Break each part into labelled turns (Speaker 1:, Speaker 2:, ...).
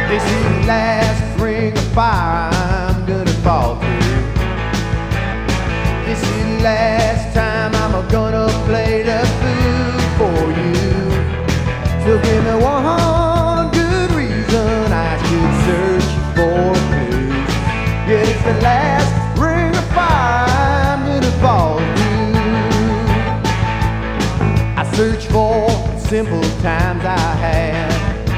Speaker 1: This is the last ring of fire I'm gonna fall through. This is the last time I'm gonna play the fool for you. So give me one good reason I should search for clues. Yeah, it's the last ring of fire I'm gonna fall through. I search for simple times I had.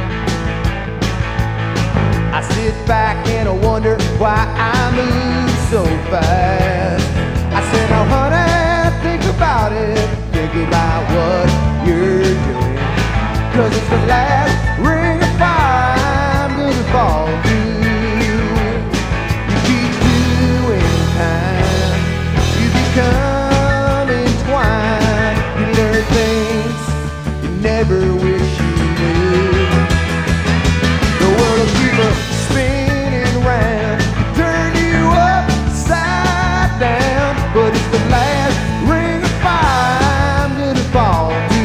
Speaker 1: I sit back and I wonder why I move so fast. I said, oh honey, think about it. Think about what you're doing. 'Cause it's the last ring of fire I'm gonna fall through. You keep doing time. You become entwined. You learn things you never wish you knew. The world will keep spinning round, turn you upside down. But it's the last ring of fire I'm gonna fall to.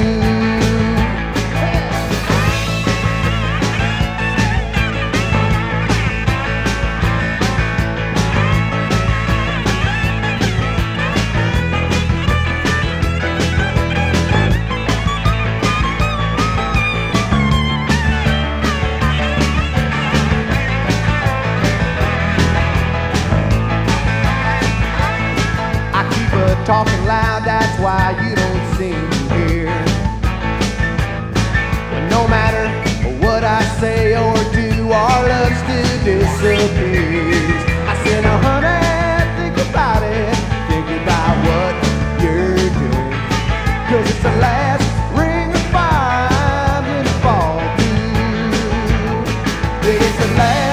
Speaker 1: Talking loud, that's why you don't seem to hear. But no matter what I say or do, our love still disappears. I said, now honey, think about it. Think about what you're doing. 'Cause it's the last ring of fire I'm gonna fall through. It's the last